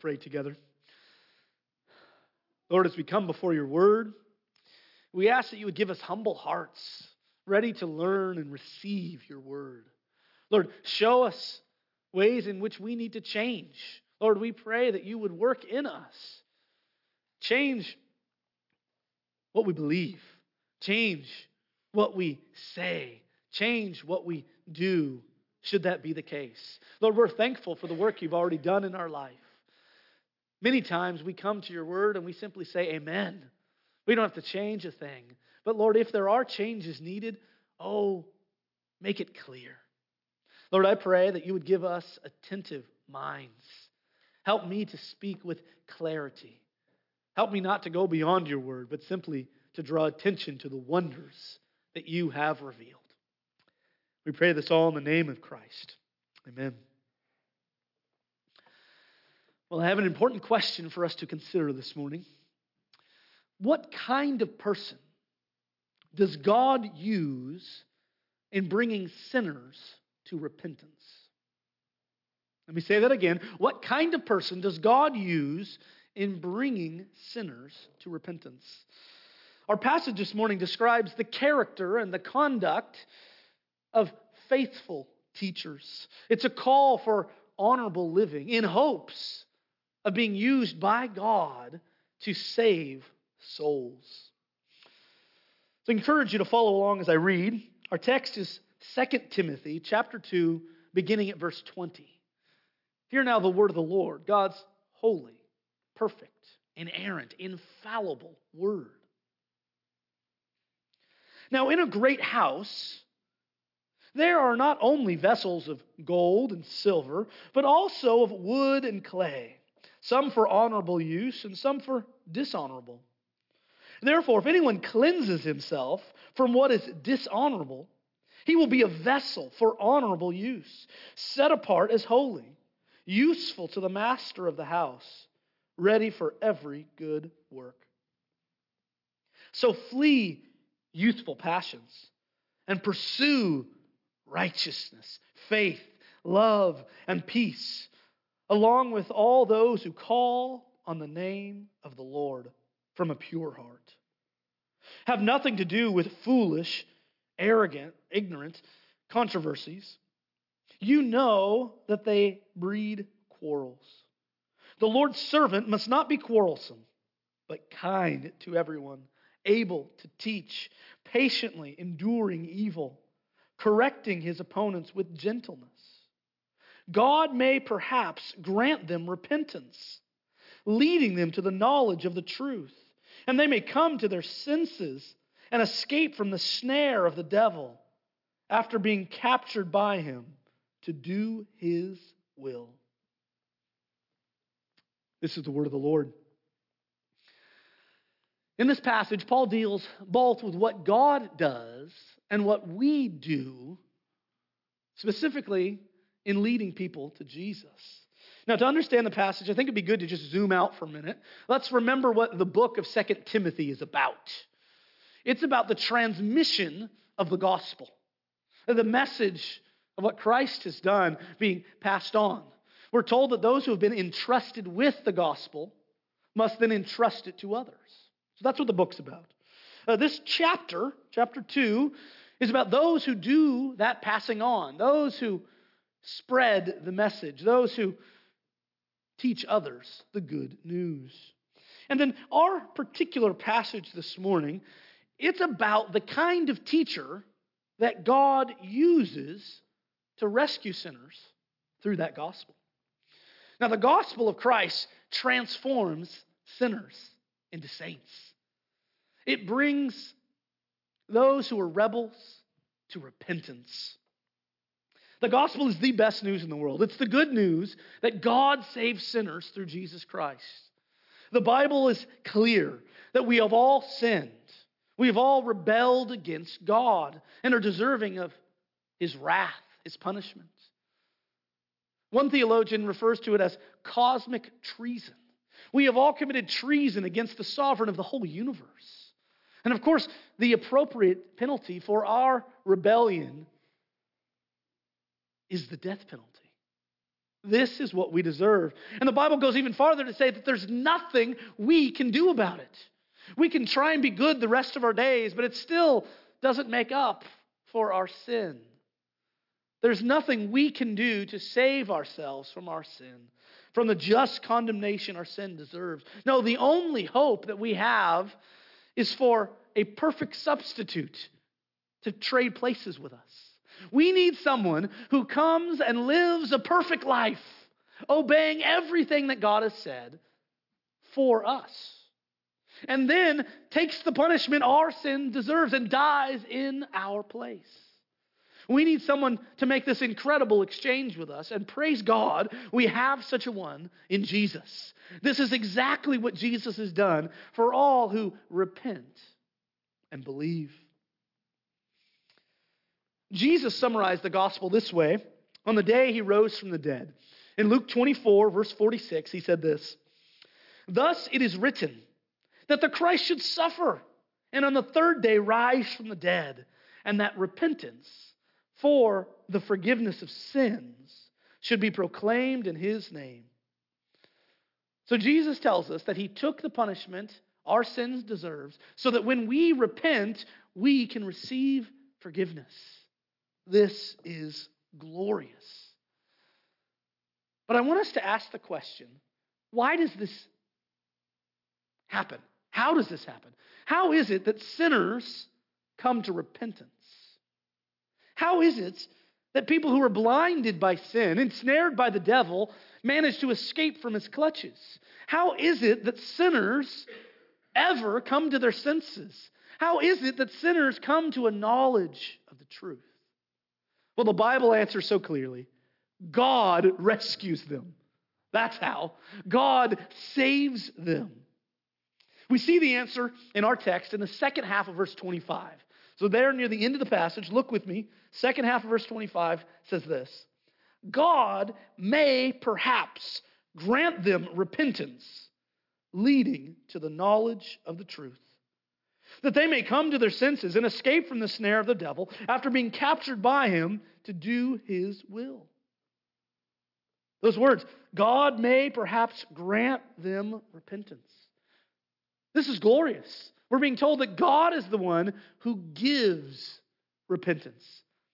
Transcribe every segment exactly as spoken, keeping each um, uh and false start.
pray together. Lord, as we come before your word, we ask that you would give us humble hearts, ready to learn and receive your word. Lord, show us ways in which we need to change. Lord, we pray that you would work in us. Change what we believe. Change what we say. Change what we do, should that be the case. Lord, we're thankful for the work you've already done in our life. Many times we come to your word and we simply say amen. We don't have to change a thing. But Lord, if there are changes needed, oh, make it clear. Lord, I pray that you would give us attentive minds. Help me to speak with clarity. Help me not to go beyond your word, but simply to draw attention to the wonders that you have revealed. We pray this all in the name of Christ. Amen. Well, I have an important question for us to consider this morning. What kind of person does God use in bringing sinners to repentance? Let me say that again. What kind of person does God use in bringing sinners to repentance? Our passage this morning describes the character and the conduct of faithful teachers. It's a call for honorable living in hopes of being used by God to save souls. So I encourage you to follow along as I read. Our text is Second Timothy chapter two, beginning at verse twenty. Hear now the word of the Lord, God's holy, perfect, inerrant, infallible word. Now in a great house, there are not only vessels of gold and silver, but also of wood and clay, some for honorable use and some for dishonorable. Therefore, if anyone cleanses himself from what is dishonorable, he will be a vessel for honorable use, set apart as holy, useful to the master of the house, ready for every good work. So flee youthful passions and pursue righteousness, faith, love, and peace, along with all those who call on the name of the Lord from a pure heart. Have nothing to do with foolish, arrogant, ignorant controversies. You know that they breed quarrels. The Lord's servant must not be quarrelsome, but kind to everyone, able to teach, patiently enduring evil, correcting his opponents with gentleness. God may perhaps grant them repentance, leading them to the knowledge of the truth, and they may come to their senses and escape from the snare of the devil after being captured by him to do his will. This is the word of the Lord. In this passage, Paul deals both with what God does and what we do, specifically in leading people to Jesus. Now, to understand the passage, I think it'd be good to just zoom out for a minute. Let's remember what the book of Second Timothy is about. It's about the transmission of the gospel, the message of what Christ has done being passed on. We're told that those who have been entrusted with the gospel must then entrust it to others. So that's what the book's about. Uh, this chapter, chapter two, is about those who do that passing on, those who spread the message, those who teach others the good news. And then our particular passage this morning, it's about the kind of teacher that God uses to rescue sinners through that gospel. Now, the gospel of Christ transforms sinners into saints. It brings those who are rebels to repentance. The gospel is the best news in the world. It's the good news that God saves sinners through Jesus Christ. The Bible is clear that we have all sinned. We have all rebelled against God and are deserving of his wrath, his punishment. One theologian refers to it as cosmic treason. We have all committed treason against the sovereign of the whole universe. And of course, the appropriate penalty for our rebellion is the death penalty. This is what we deserve. And the Bible goes even farther to say that there's nothing we can do about it. We can try and be good the rest of our days, but it still doesn't make up for our sin. There's nothing we can do to save ourselves from our sin, from the just condemnation our sin deserves. No, the only hope that we have is for a perfect substitute to trade places with us. We need someone who comes and lives a perfect life, obeying everything that God has said for us. And then takes the punishment our sin deserves and dies in our place. We need someone to make this incredible exchange with us. And praise God, we have such a one in Jesus. This is exactly what Jesus has done for all who repent and believe. Jesus summarized the gospel this way on the day he rose from the dead. In Luke twenty-four, verse forty-six, he said this, "Thus it is written that the Christ should suffer and on the third day rise from the dead, and that repentance for the forgiveness of sins should be proclaimed in his name." So Jesus tells us that he took the punishment our sins deserves so that when we repent, we can receive forgiveness. This is glorious. But I want us to ask the question, why does this happen? How does this happen? How is it that sinners come to repentance? How is it that people who are blinded by sin, ensnared by the devil, manage to escape from his clutches? How is it that sinners ever come to their senses? How is it that sinners come to a knowledge of the truth? Well, the Bible answers so clearly. God rescues them. That's how. God saves them. We see the answer in our text in the second half of verse twenty-five. So there near the end of the passage, look with me. Second half of verse twenty-five says this. God may perhaps grant them repentance, leading to the knowledge of the truth, that they may come to their senses and escape from the snare of the devil after being captured by him to do his will. Those words, God may perhaps grant them repentance. This is glorious. We're being told that God is the one who gives repentance.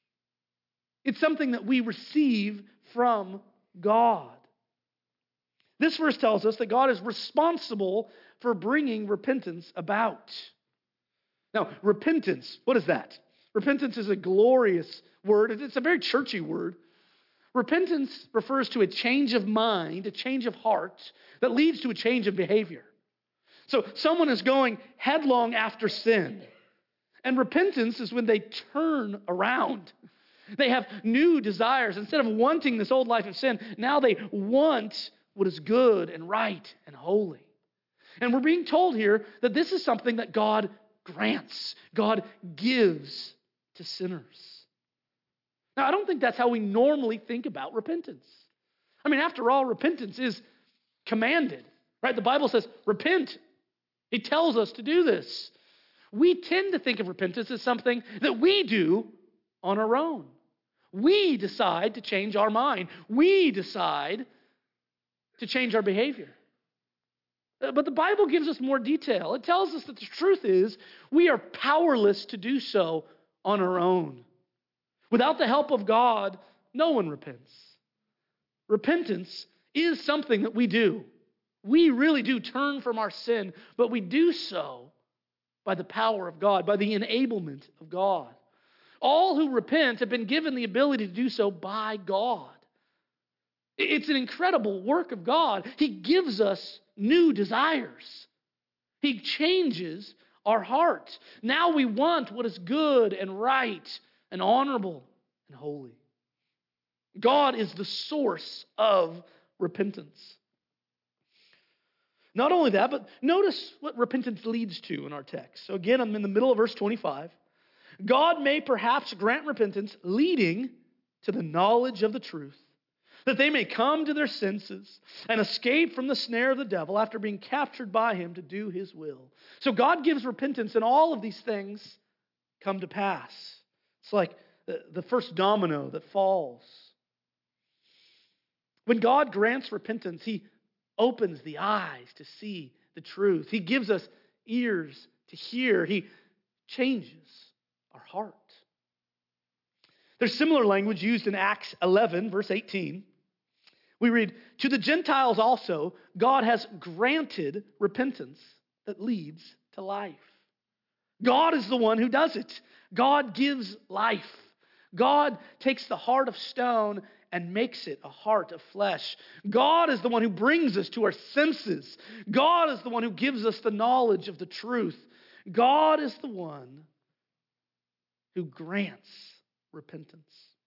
It's something that we receive from God. This verse tells us that God is responsible for bringing repentance about. Now, repentance, what is that? Repentance is a glorious word. It's a very churchy word. Repentance refers to a change of mind, a change of heart that leads to a change of behavior. So someone is going headlong after sin. And repentance is when they turn around. They have new desires. Instead of wanting this old life of sin, now they want what is good and right and holy. And we're being told here that this is something that God grants, God gives to sinners. Now, I don't think that's how we normally think about repentance. I mean, after all, repentance is commanded, right? The Bible says, repent. It tells us to do this. We tend to think of repentance as something that we do on our own. We decide to change our mind. We decide to change our behavior. But the Bible gives us more detail. It tells us that the truth is we are powerless to do so on our own. Without the help of God, no one repents. Repentance is something that we do. We really do turn from our sin, but we do so by the power of God, by the enablement of God. All who repent have been given the ability to do so by God. It's an incredible work of God. He gives us new desires. He changes our hearts. Now we want what is good and right and honorable and holy. God is the source of repentance. Not only that, but notice what repentance leads to in our text. So again, I'm in the middle of verse twenty-five. God may perhaps grant repentance leading to the knowledge of the truth, that they may come to their senses and escape from the snare of the devil after being captured by him to do his will. So God gives repentance, and all of these things come to pass. It's like the, the first domino that falls. When God grants repentance, he opens the eyes to see the truth. He gives us ears to hear. He changes our heart. There's similar language used in Acts eleven, verse eighteen. We read, "To the Gentiles also, God has granted repentance that leads to life." God is the one who does it. God gives life. God takes the heart of stone and makes it a heart of flesh. God is the one who brings us to our senses. God is the one who gives us the knowledge of the truth. God is the one who grants repentance.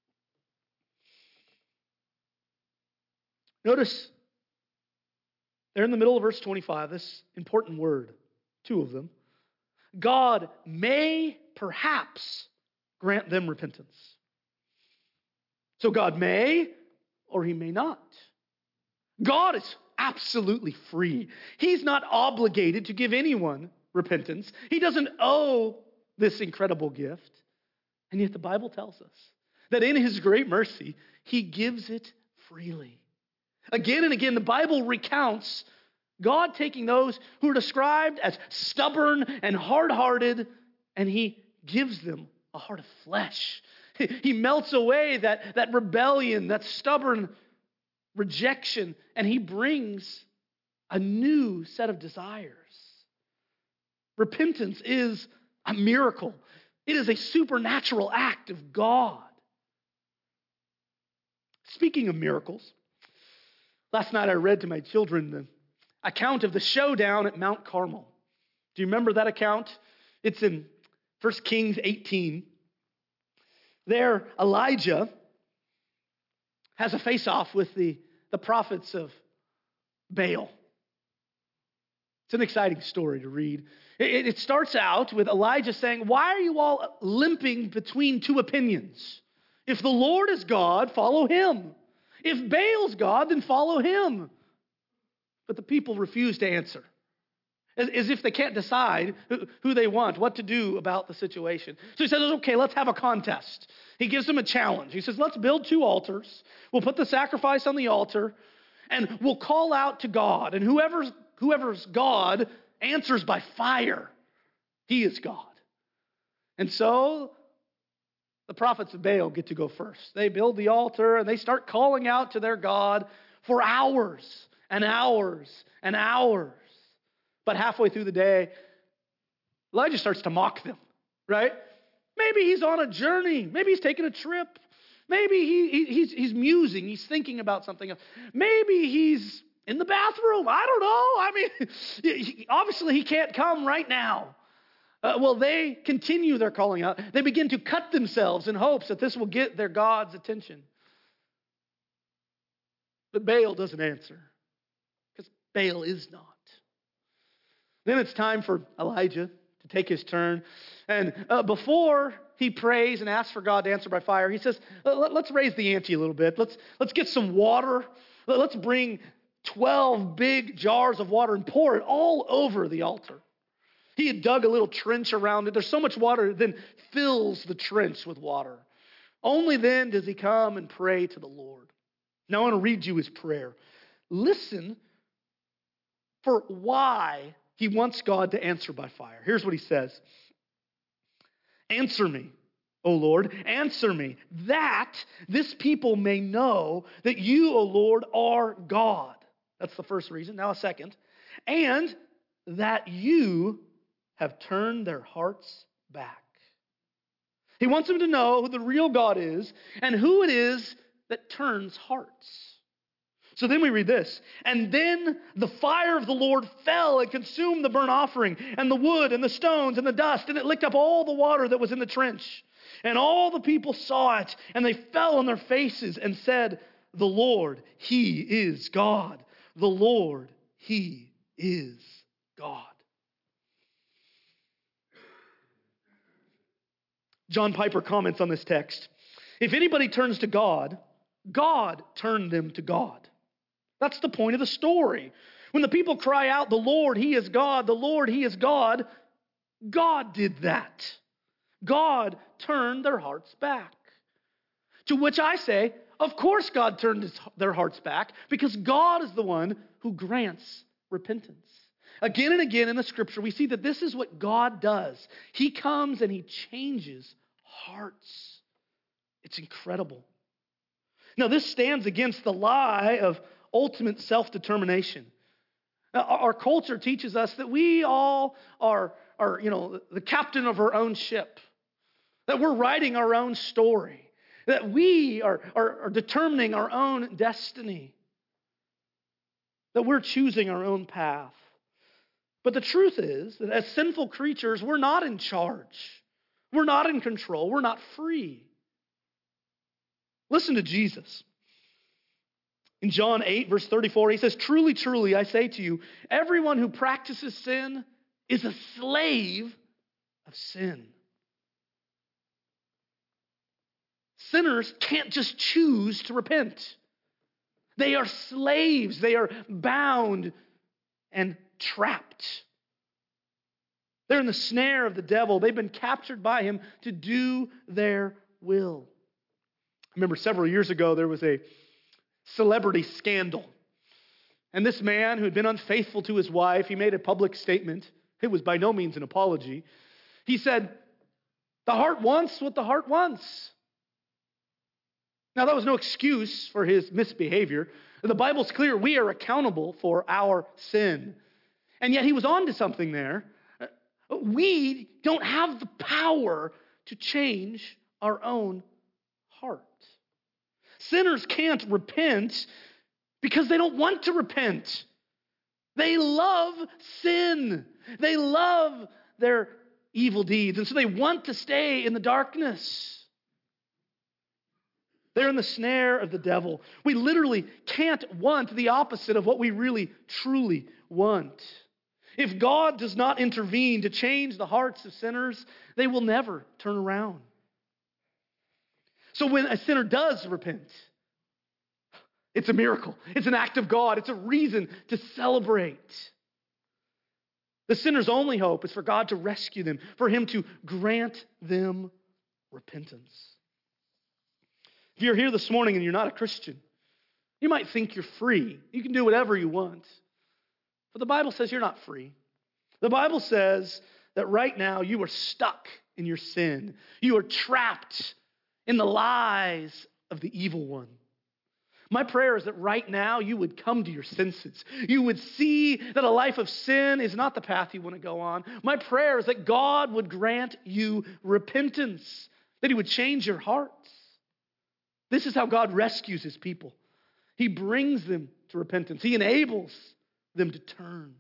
Notice there in the middle of verse twenty-five, this important word, two of them. God may perhaps grant them repentance. So God may or he may not. God is absolutely free. He's not obligated to give anyone repentance. He doesn't owe this incredible gift. And yet the Bible tells us that in his great mercy, he gives it freely. Again and again, the Bible recounts God taking those who are described as stubborn and hard-hearted, and he gives them a heart of flesh. He melts away that, that rebellion, that stubborn rejection, and he brings a new set of desires. Repentance is a miracle. It is a supernatural act of God. Speaking of miracles, last night I read to my children the account of the showdown at Mount Carmel. Do you remember that account? It's in First Kings eighteen. There, Elijah has a face-off with the, the prophets of Baal. It's an exciting story to read. It, it starts out with Elijah saying, "Why are you all limping between two opinions? If the Lord is God, follow him. If Baal's God, then follow him." But the people refuse to answer, as, as if they can't decide who, who they want, what to do about the situation. So he says, okay, let's have a contest. He gives them a challenge. He says, let's build two altars. We'll put the sacrifice on the altar, and we'll call out to God. And whoever's, whoever's God answers by fire. He is God. And so the prophets of Baal get to go first. They build the altar, and they start calling out to their God for hours and hours and hours. But halfway through the day, Elijah starts to mock them, right? Maybe he's on a journey. Maybe he's taking a trip. Maybe he, he, he's, he's musing. He's thinking about something else. Maybe he's in the bathroom. I don't know. I mean, obviously he can't come right now. Uh, well, they continue their calling out. They begin to cut themselves in hopes that this will get their God's attention. But Baal doesn't answer, because Baal is not. Then it's time for Elijah to take his turn. And uh, before he prays and asks for God to answer by fire, he says, let's raise the ante a little bit. Let's, let's get some water. Let's bring twelve big jars of water and pour it all over the altar. He had dug a little trench around it. There's so much water, then fills the trench with water. Only then does he come and pray to the Lord. Now I want to read you his prayer. Listen for why he wants God to answer by fire. Here's what he says. Answer me, O Lord, answer me, that this people may know that you, O Lord, are God. That's the first reason. Now a second. And that you have turned their hearts back. He wants them to know who the real God is and who it is that turns hearts. So then we read this. And then the fire of the Lord fell and consumed the burnt offering and the wood and the stones and the dust, and it licked up all the water that was in the trench. And all the people saw it, and they fell on their faces and said, the Lord, He is God. The Lord, He is God. John Piper comments on this text. If anybody turns to God, God turned them to God. That's the point of the story. When the people cry out, the Lord, He is God, the Lord, He is God, God did that. God turned their hearts back. To which I say, Of course God turned his, their hearts back because God is the one who grants repentance. Again and again in the scripture, we see that this is what God does. He comes and he changes hearts. It's incredible. Now, this stands against the lie of ultimate self-determination. Now, our culture teaches us that we all are, are, you know, the captain of our own ship, that we're writing our own story, that we are, are, are determining our own destiny, that we're choosing our own path. But the truth is that as sinful creatures, we're not in charge. We're not in control. We're not free. Listen to Jesus. In John eight, verse thirty-four, he says, "Truly, truly, I say to you, everyone who practices sin is a slave of sin." Sinners can't just choose to repent. They are slaves. They are bound and trapped. They're in the snare of the devil. They've been captured by him to do their will. I remember several years ago there was a celebrity scandal. And this man who had been unfaithful to his wife, he made a public statement. It was by no means an apology. He said, "The heart wants what the heart wants." Now, that was no excuse for his misbehavior. The Bible's clear. We are accountable for our sin. And yet he was on to something there. We don't have the power to change our own heart. Sinners can't repent because they don't want to repent. They love sin. They love their evil deeds. And so they want to stay in the darkness. They're in the snare of the devil. We literally can't want the opposite of what we really, truly want. If God does not intervene to change the hearts of sinners, they will never turn around. So when a sinner does repent, it's a miracle. It's an act of God. It's a reason to celebrate. The sinner's only hope is for God to rescue them, for him to grant them repentance. If you're here this morning and you're not a Christian, you might think you're free. You can do whatever you want. But the Bible says you're not free. The Bible says that right now you are stuck in your sin. You are trapped in the lies of the evil one. My prayer is that right now you would come to your senses. You would see that a life of sin is not the path you want to go on. My prayer is that God would grant you repentance, that he would change your hearts. This is how God rescues his people. He brings them to repentance. He enables them to turn.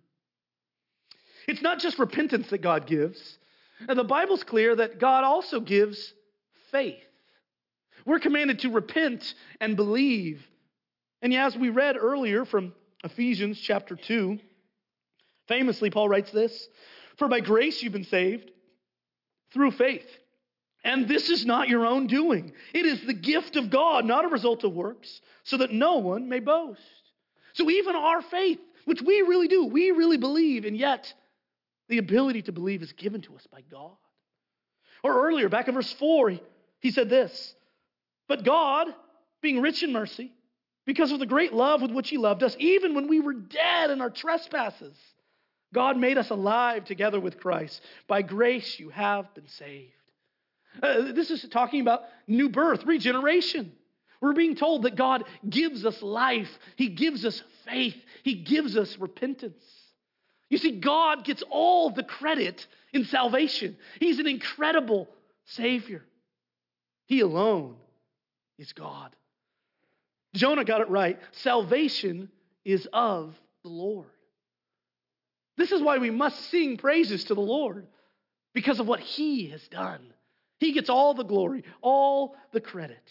It's not just repentance that God gives. And the Bible's clear that God also gives faith. We're commanded to repent and believe. And as we read earlier from Ephesians chapter two, famously Paul writes this, "For by grace you've been saved through faith. And this is not your own doing. It is the gift of God, not a result of works, so that no one may boast." So even our faith, which we really do, we really believe, and yet the ability to believe is given to us by God. Or earlier, back in verse four, he said this, "But God, being rich in mercy, because of the great love with which he loved us, even when we were dead in our trespasses, God made us alive together with Christ. By grace you have been saved." Uh, this is talking about new birth, regeneration. We're being told that God gives us life. He gives us faith. He gives us repentance. You see, God gets all the credit in salvation. He's an incredible Savior. He alone is God. Jonah got it right. Salvation is of the Lord. This is why we must sing praises to the Lord, because of what he has done. He gets all the glory, all the credit.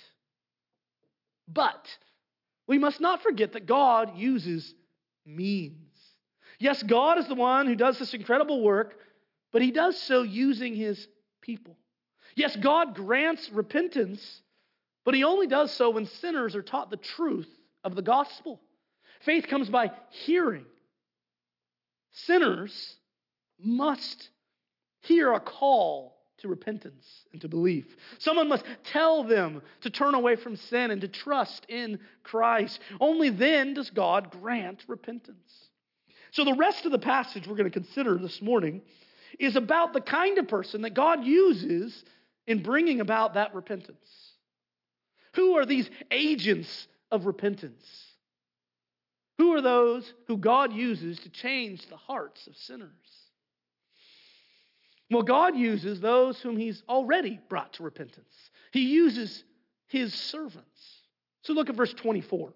But we must not forget that God uses means. Yes, God is the one who does this incredible work, but he does so using his people. Yes, God grants repentance, but he only does so when sinners are taught the truth of the gospel. Faith comes by hearing. Sinners must hear a call to repentance and to belief. Someone must tell them to turn away from sin and to trust in Christ. Only then does God grant repentance. So the rest of the passage we're going to consider this morning is about the kind of person that God uses in bringing about that repentance. Who are these agents of repentance? Who are those who God uses to change the hearts of sinners? Well, God uses those whom He's already brought to repentance. He uses His servants. So look at verse twenty-four.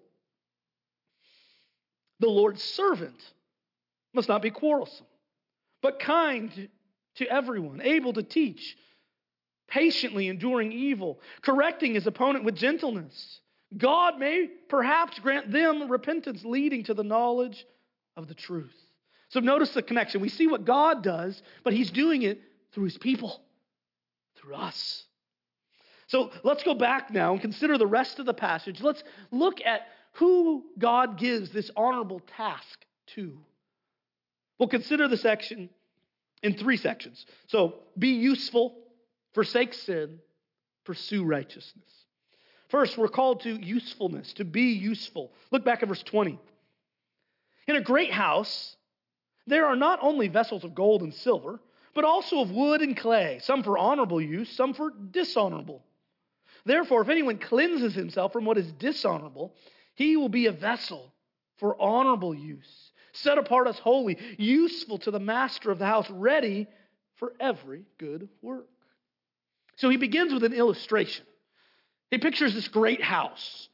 The Lord's servant must not be quarrelsome, but kind to everyone, able to teach, patiently enduring evil, correcting his opponent with gentleness. God may perhaps grant them repentance leading to the knowledge of the truth. So notice the connection. We see what God does, but He's doing it through His people, through us. So let's go back now and consider the rest of the passage. Let's look at who God gives this honorable task to. We'll consider the section in three sections. So be useful, forsake sin, pursue righteousness. First, we're called to usefulness, to be useful. Look back at verse twenty. In a great house, there are not only vessels of gold and silver, but also of wood and clay, some for honorable use, some for dishonorable. Therefore, if anyone cleanses himself from what is dishonorable, he will be a vessel for honorable use, set apart as holy, useful to the master of the house, ready for every good work. So he begins with an illustration. He pictures this great house.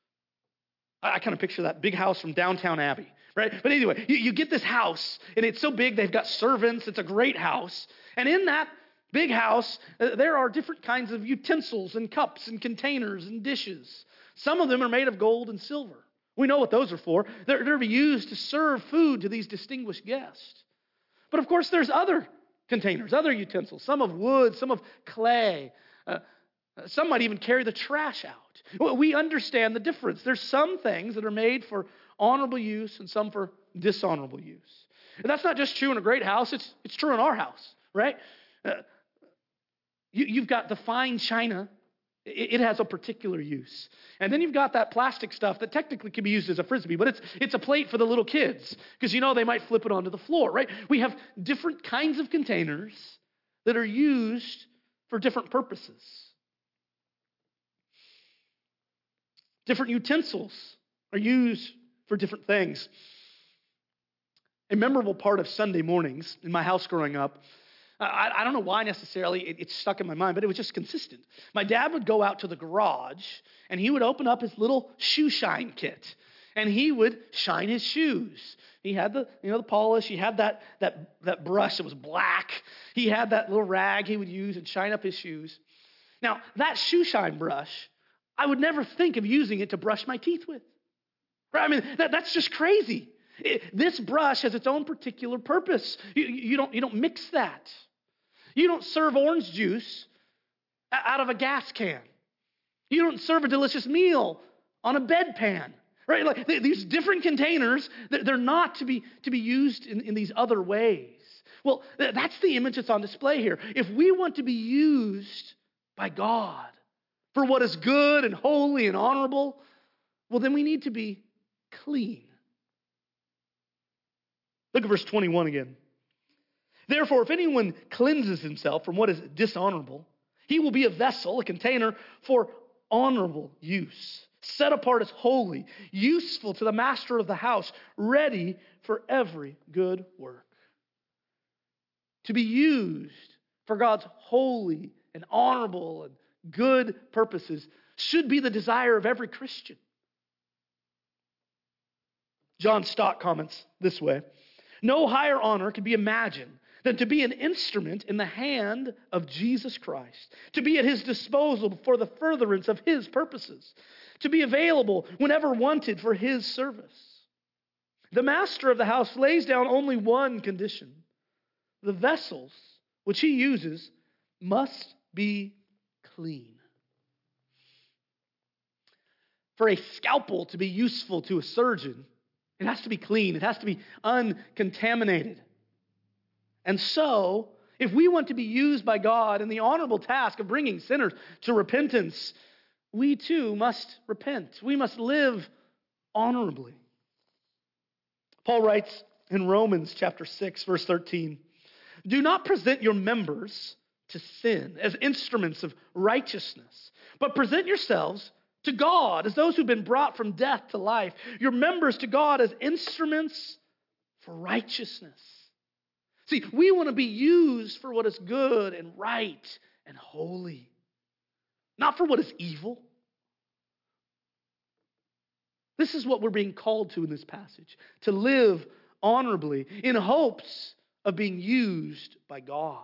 I, I kind of picture that big house from Downtown Abbey, right? But anyway, you, you get this house, and it's so big, they've got servants. It's a great house. And in that big house, uh, there are different kinds of utensils and cups and containers and dishes. Some of them are made of gold and silver. We know what those are for. They're, they're to be used to serve food to these distinguished guests. But of course, there's other containers, other utensils, some of wood, some of clay. Uh, some might even carry the trash out. We understand the difference. There's some things that are made for honorable use and some for dishonorable use. And that's not just true in a great house. It's, it's true in our house, right? Uh, you, you've got the fine china. It has a particular use. And then you've got that plastic stuff that technically can be used as a frisbee, but it's it's a plate for the little kids because, you know, they might flip it onto the floor, right? We have different kinds of containers that are used for different purposes. Different utensils are used for different things. A memorable part of Sunday mornings in my house growing up, I, I don't know why necessarily it, it stuck in my mind, but it was just consistent. My dad would go out to the garage and he would open up his little shoe shine kit and he would shine his shoes. He had the, you know, the polish. He had that, that, that brush that was black. He had that little rag he would use and shine up his shoes. Now, that shoe shine brush, I would never think of using it to brush my teeth with. Right? I mean, that, that's just crazy. It, this brush has its own particular purpose. You, you, don't, you don't mix that. You don't serve orange juice out of a gas can. You don't serve a delicious meal on a bedpan. Right? Like these different containers, they're not to be, to be used in, in these other ways. Well, that's the image that's on display here. If we want to be used by God for what is good and holy and honorable, well, then we need to be clean. Look at verse twenty-one again. Therefore, if anyone cleanses himself from what is dishonorable, he will be a vessel, a container for honorable use, set apart as holy, useful to the master of the house, ready for every good work. To be used for God's holy and honorable and good purposes should be the desire of every Christian. John Stott comments this way: no higher honor can be imagined than to be an instrument in the hand of Jesus Christ, to be at His disposal for the furtherance of His purposes, to be available whenever wanted for His service. The master of the house lays down only one condition: the vessels which he uses must be clean. For a scalpel to be useful to a surgeon, it has to be clean. It has to be uncontaminated. And so, If we want to be used by God in the honorable task of bringing sinners to repentance, we too must repent. We must live honorably. Paul writes in Romans chapter six, verse thirteen, do not present your members to sin as instruments of righteousness, but present yourselves to God as those who've been brought from death to life, your members to God as instruments for righteousness. See, we want to be used for what is good and right and holy, not for what is evil. This is what we're being called to in this passage, to live honorably in hopes of being used by God.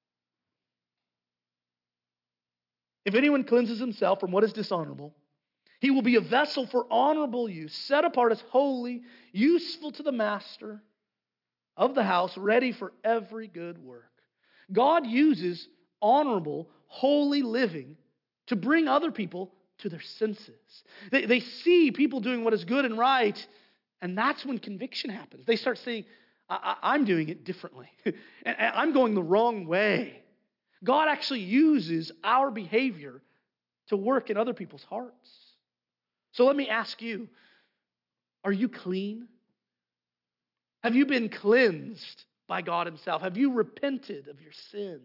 If anyone cleanses himself from what is dishonorable, he will be a vessel for honorable use, set apart as holy, useful to the master of the house, ready for every good work. God uses honorable, holy living to bring other people to their senses. They, they see people doing what is good and right, and that's when conviction happens. They start saying, I, I, I'm doing it differently. and I'm going the wrong way. God actually uses our behavior to work in other people's hearts. So let me ask you, are you clean? Have you been cleansed by God Himself? Have you repented of your sin?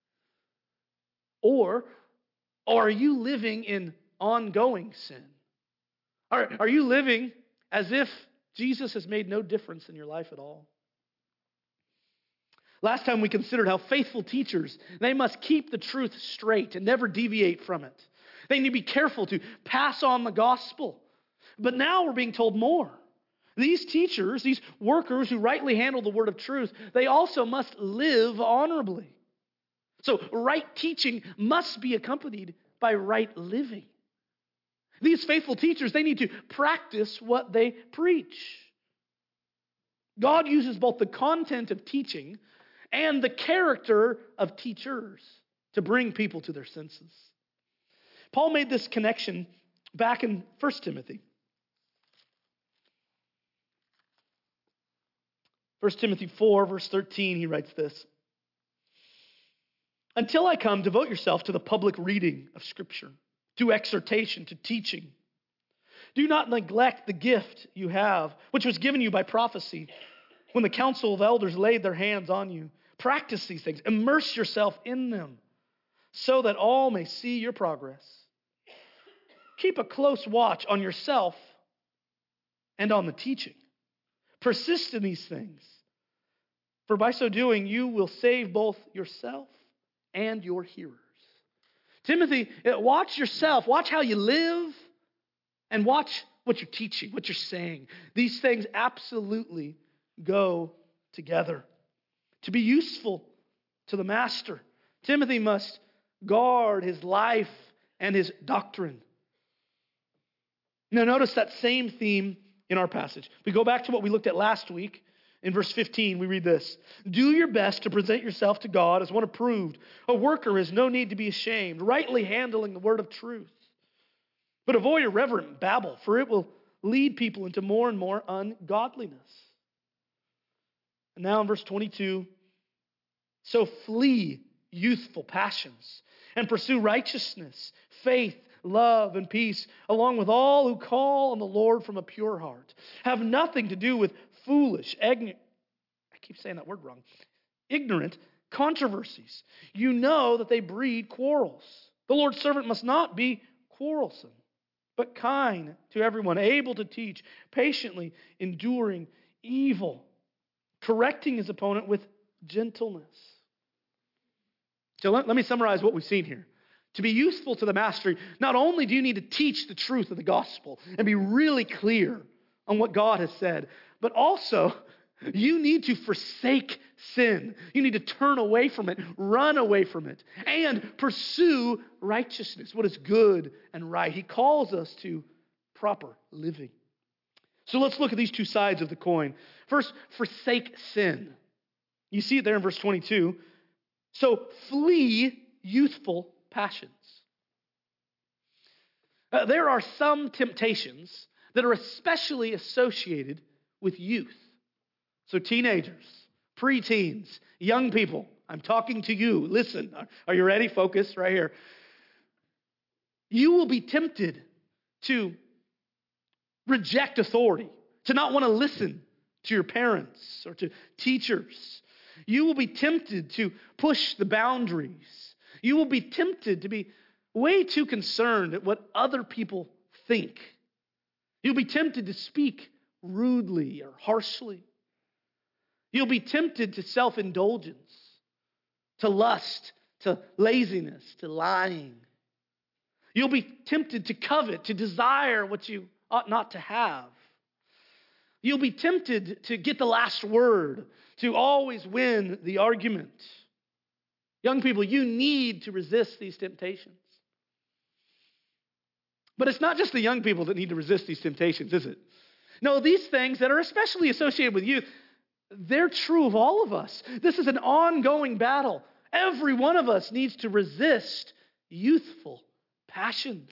Or, or are you living in ongoing sin? Are, are you living as if Jesus has made no difference in your life at all? Last time we considered how faithful teachers, they must keep the truth straight and never deviate from it. They need to be careful to pass on the gospel. But now we're being told more. These teachers, these workers who rightly handle the word of truth, they also must live honorably. So right teaching must be accompanied by right living. These faithful teachers, they need to practice what they preach. God uses both the content of teaching and the character of teachers to bring people to their senses. Paul made this connection back in First Timothy. First Timothy four, verse thirteen, he writes this. Until I come, devote yourself to the public reading of Scripture, to exhortation, to teaching. Do not neglect the gift you have, which was given you by prophecy, when the council of elders laid their hands on you. Practice these things. Immerse yourself in them, so that all may see your progress. Keep a close watch on yourself and on the teaching. Persist in these things, for by so doing, you will save both yourself and your hearers. Timothy, watch yourself. Watch how you live, and watch what you're teaching, what you're saying. These things absolutely go together. To be useful to the master, Timothy must guard his life and his doctrine. Now notice that same theme in our passage. We go back to what we looked at last week. In verse fifteen, we read this. Do your best to present yourself to God as one approved. A worker has no need to be ashamed, rightly handling the word of truth. But avoid irreverent babble, for it will lead people into more and more ungodliness. And now in verse twenty-two, so flee youthful passions and pursue righteousness, faith, love, and peace, along with all who call on the Lord from a pure heart. Have nothing to do with foolish, ignorant, I keep saying that word wrong, ignorant controversies. You know that they breed quarrels. The Lord's servant must not be quarrelsome, but kind to everyone, able to teach, patiently enduring evil, correcting his opponent with gentleness. So let, let me summarize what we've seen here. To be useful to the master, not only do you need to teach the truth of the gospel and be really clear on what God has said, but also you need to forsake sin. You need to turn away from it, run away from it, and pursue righteousness, what is good and right. He calls us to proper living. So let's look at these two sides of the coin. First, forsake sin. You see it there in verse twenty-two. So flee youthful passions. Uh, there are some temptations that are especially associated with youth. So teenagers, preteens, young people, I'm talking to you. Listen, are you ready? Focus right here. You will be tempted to reject authority, to not want to listen to your parents or to teachers. You will be tempted to push the boundaries. You will be tempted to be way too concerned at what other people think. You'll be tempted to speak rudely or harshly. You'll be tempted to self-indulgence, to lust, to laziness, to lying. You'll be tempted to covet, to desire what you ought not to have. You'll be tempted to get the last word, to always win the argument. Young people, you need to resist these temptations. But it's not just the young people that need to resist these temptations, is it? No, these things that are especially associated with youth, they're true of all of us. This is an ongoing battle. Every one of us needs to resist youthful passions.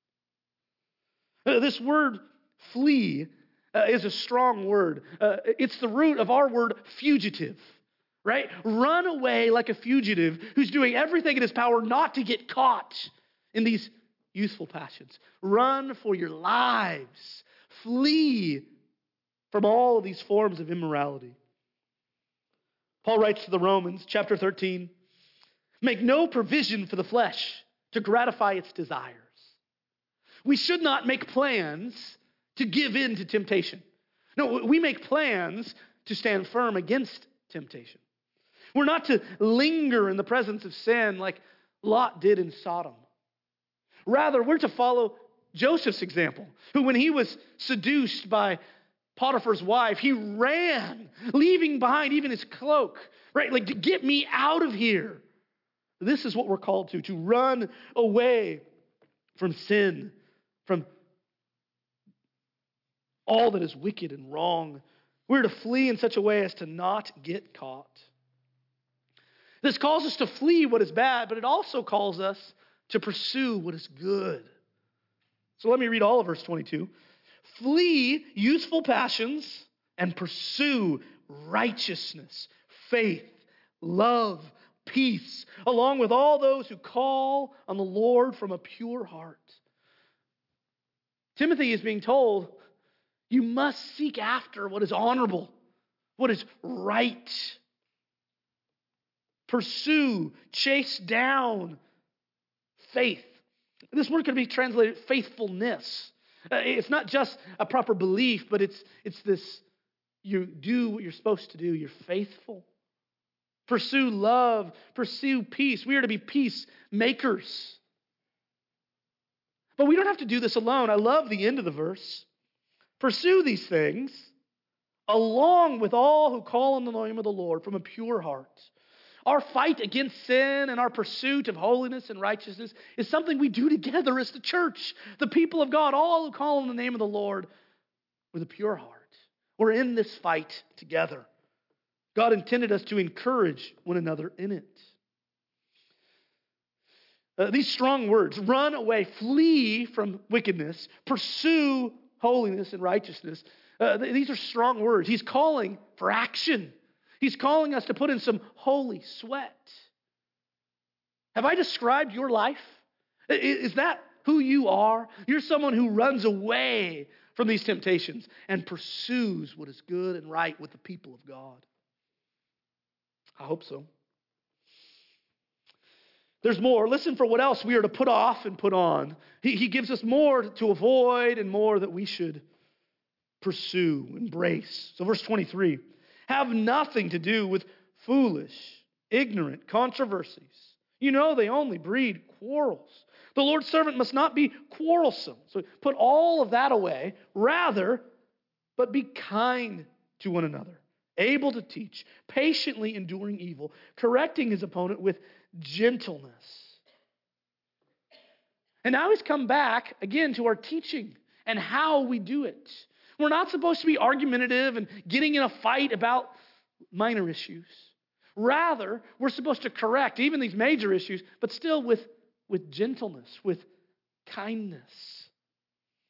Uh, this word flee uh, is a strong word. Uh, it's the root of our word fugitive, right? Run away like a fugitive who's doing everything in his power not to get caught in these youthful passions. Run for your lives. Flee from all of these forms of immorality. Paul writes to the Romans, chapter thirteen, make no provision for the flesh to gratify its desires. We should not make plans to give in to temptation. No, we make plans to stand firm against temptation. We're not to linger in the presence of sin like Lot did in Sodom. Rather, we're to follow Joseph's example, who when he was seduced by Potiphar's wife, he ran, leaving behind even his cloak, right? Like, to get me out of here. This is what we're called to, to run away from sin, from all that is wicked and wrong. We're to flee in such a way as to not get caught. This calls us to flee what is bad, but it also calls us to pursue what is good. So let me read all of verse twenty-two. Flee youthful passions and pursue righteousness, faith, love, peace, along with all those who call on the Lord from a pure heart. Timothy is being told, you must seek after what is honorable, what is right. Pursue, chase down faith. This word could be translated faithfulness. Uh, it's not just a proper belief, but it's, it's this, you do what you're supposed to do. You're faithful. Pursue love. Pursue peace. We are to be peacemakers. But we don't have to do this alone. I love the end of the verse. Pursue these things along with all who call on the name of the Lord from a pure heart. Our fight against sin and our pursuit of holiness and righteousness is something we do together as the church, the people of God, all who call on the name of the Lord with a pure heart. We're in this fight together. God intended us to encourage one another in it. Uh, these strong words, run away, flee from wickedness, pursue holiness and righteousness. Uh, th- these are strong words. He's calling for action. He's calling us to put in some holy sweat. Have I described your life? Is that who you are? You're someone who runs away from these temptations and pursues what is good and right with the people of God. I hope so. There's more. Listen for what else we are to put off and put on. He, he gives us more to avoid and more that we should pursue, embrace. So verse twenty-three. Have nothing to do with foolish, ignorant controversies. You know they only breed quarrels. The Lord's servant must not be quarrelsome. So put all of that away. Rather, but be kind to one another, able to teach, patiently enduring evil, correcting his opponent with gentleness. And now he's come back again to our teaching and how we do it. We're not supposed to be argumentative and getting in a fight about minor issues. Rather, we're supposed to correct even these major issues, but still with, with gentleness, with kindness.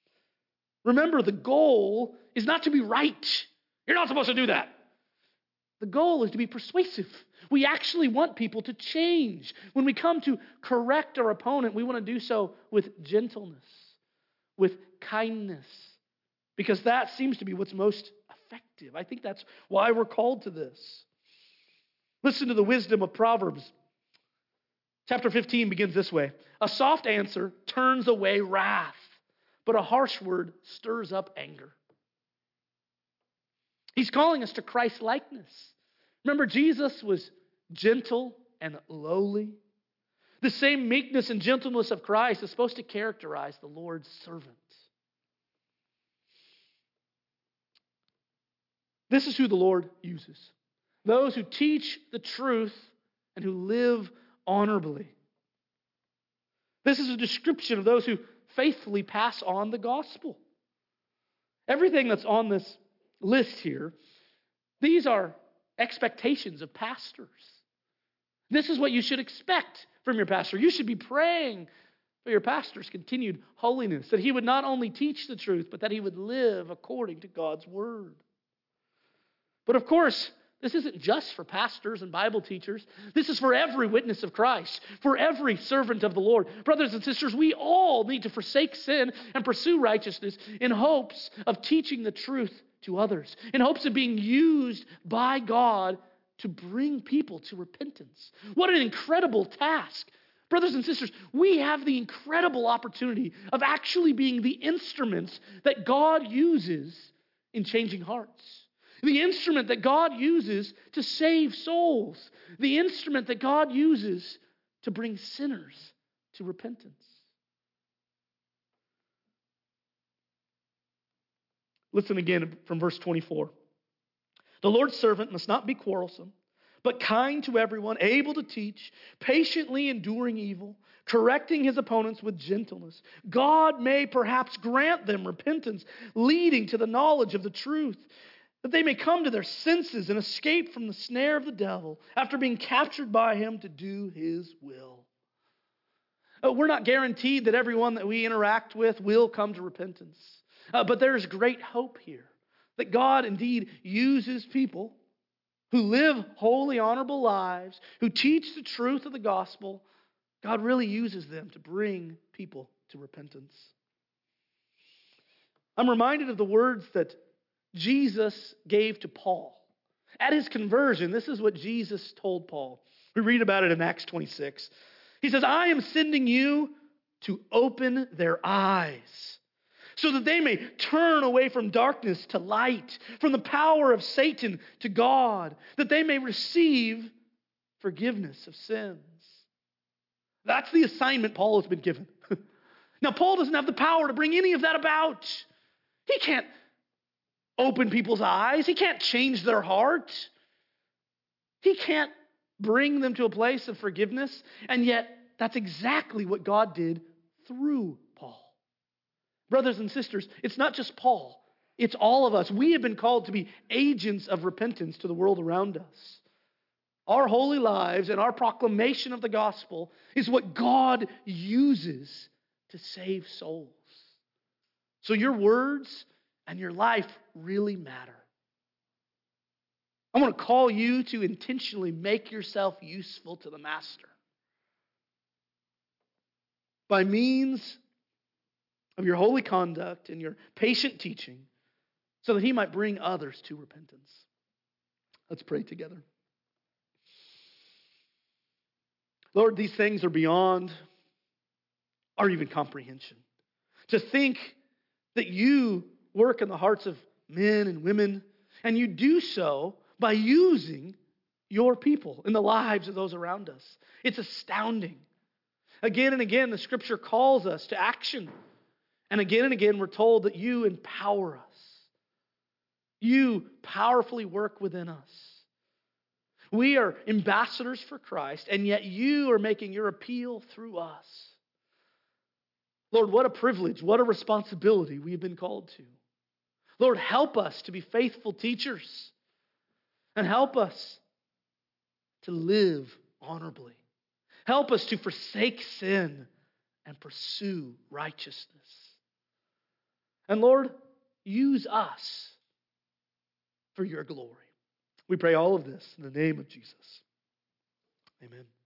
Remember, the goal is not to be right. You're not supposed to do that. The goal is to be persuasive. We actually want people to change. When we come to correct our opponent, we want to do so with gentleness, with kindness, because that seems to be what's most effective. I think that's why we're called to this. Listen to the wisdom of Proverbs. Chapter fifteen begins this way. A soft answer turns away wrath, but a harsh word stirs up anger. He's calling us to Christ-likeness. Remember, Jesus was gentle and lowly. The same meekness and gentleness of Christ is supposed to characterize the Lord's servant. This is who the Lord uses. Those who teach the truth and who live honorably. This is a description of those who faithfully pass on the gospel. Everything that's on this list here, these are expectations of pastors. This is what you should expect from your pastor. You should be praying for your pastor's continued holiness, that he would not only teach the truth, but that he would live according to God's word. But of course, this isn't just for pastors and Bible teachers. This is for every witness of Christ, for every servant of the Lord. Brothers and sisters, we all need to forsake sin and pursue righteousness in hopes of teaching the truth to others, in hopes of being used by God to bring people to repentance. What an incredible task. Brothers and sisters, we have the incredible opportunity of actually being the instruments that God uses in changing hearts. The instrument that God uses to save souls. The instrument that God uses to bring sinners to repentance. Listen again from verse twenty-four. The Lord's servant must not be quarrelsome, but kind to everyone, able to teach, patiently enduring evil, correcting his opponents with gentleness. God may perhaps grant them repentance, leading to the knowledge of the truth, that they may come to their senses and escape from the snare of the devil after being captured by him to do his will. Uh, we're not guaranteed that everyone that we interact with will come to repentance. Uh, but there is great hope here that God indeed uses people who live holy, honorable lives, who teach the truth of the gospel. God really uses them to bring people to repentance. I'm reminded of the words that Jesus gave to Paul. At his conversion, this is what Jesus told Paul. We read about it in Acts twenty-six. He says, I am sending you to open their eyes, so that they may turn away from darkness to light, from the power of Satan to God, that they may receive forgiveness of sins. That's the assignment Paul has been given. Now, Paul doesn't have the power to bring any of that about. He can't open people's eyes. He can't change their heart. He can't bring them to a place of forgiveness. And yet, that's exactly what God did through Paul. Brothers and sisters, it's not just Paul. It's all of us. We have been called to be agents of repentance to the world around us. Our holy lives and our proclamation of the gospel is what God uses to save souls. So your words and your life really matter. I want to call you to intentionally make yourself useful to the Master by means of your holy conduct and your patient teaching, so that he might bring others to repentance. Let's pray together. Lord, these things are beyond our even comprehension. To think that you work in the hearts of men and women, and you do so by using your people in the lives of those around us. It's astounding. Again and again, the Scripture calls us to action. And again and again, we're told that you empower us. You powerfully work within us. We are ambassadors for Christ, and yet you are making your appeal through us. Lord, what a privilege, what a responsibility we have been called to. Lord, help us to be faithful teachers, and help us to live honorably. Help us to forsake sin and pursue righteousness. And Lord, use us for your glory. We pray all of this in the name of Jesus. Amen.